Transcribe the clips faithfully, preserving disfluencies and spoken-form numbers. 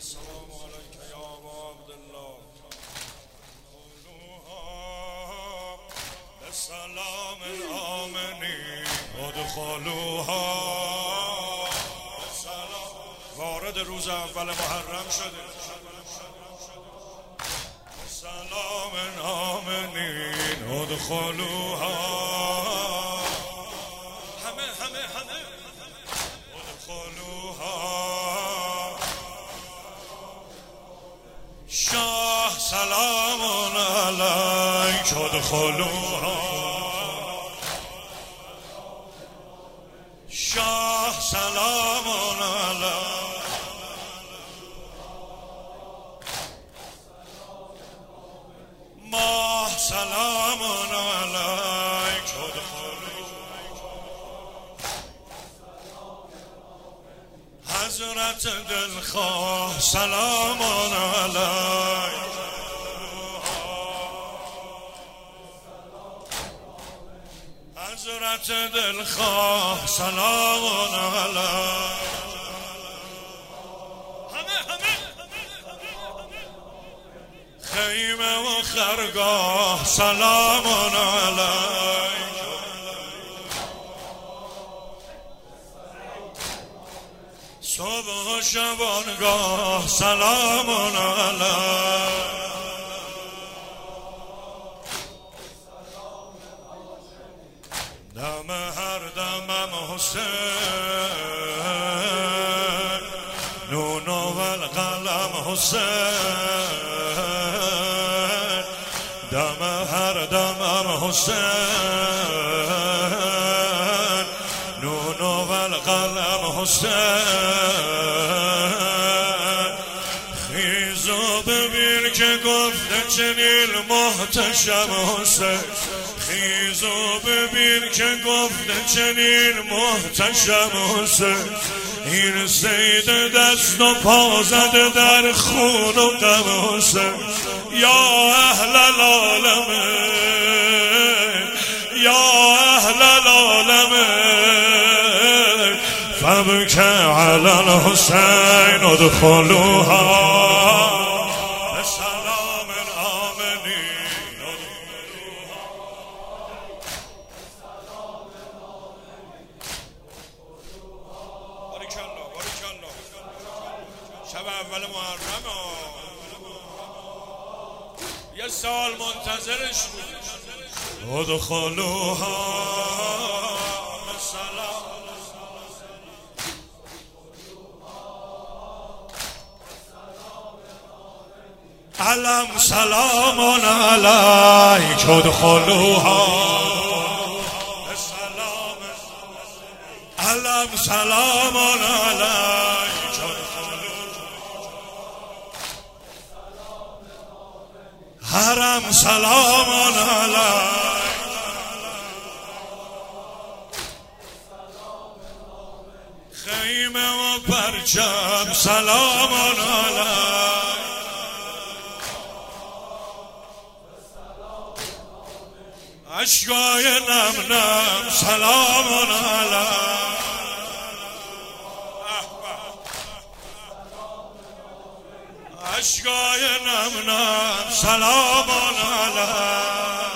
السلام عليك يا أبا عبد الله ادخلوها بسلام آمنين ادخلوها بسلام. وارد روز اول محرم شده بسلام آمنين ادخلوها همه همه همه ادخلوها. شاه سلام علیک ادخلوها. شاه سلام علیک. ماه سلام علیک ادخلوها. حضرت دلخواه سلام علیک. حضرت دلخواه سلام علیک. همه همه خیمه و خرگاه سلام علیک. صبح و شبانگاه سلام علیک. دم هر دمم حسین نون و القلم حسین. دم هر دمم حسین نون و القلم حسین. خیز و ببین که گفته چنین محتشم حسین. خیز و ببین که گفته چنین محتشم حسین. این سید دست و پا زده در خون و غم حسین. یا اهل العالمین یا اهل العالمین فبک علی الحسین ادخلوها بسلام آمنین. باریکالله باریکالله. شب اول محرم یه سال منتظرش بود. ادخلوها بسلام. علم سلام علیک ادخلوها بسلام. علم سلام علیک ادخلوها. حرم سلام علیک. خیمه و پرچم سلام علیک. اشکای نم نم سلام علیک. اشکای نم نم سلام علیک.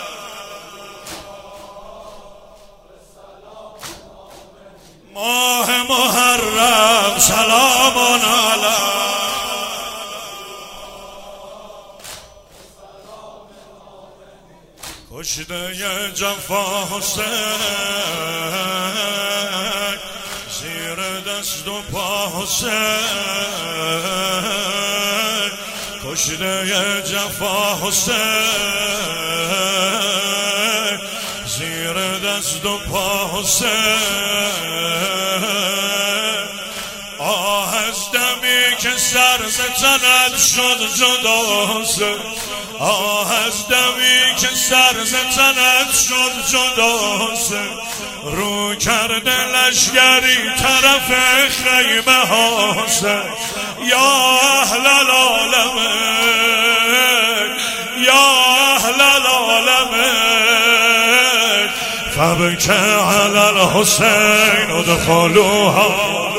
ماه محرم سلام علیک. کشته جفا حسین زیر دست و پا حسین. کشته جفا حسین زیر دست و پا حسین. آه از دمی که سر ز تنت شد جدا حسین. آه از دمی که سر ز تنت شد جدا حسین. رو کرده لشگری طرف خیمه ها حسین. یا اهل العالمین یا اهل العالمین فبک علی الحسین ادخلوها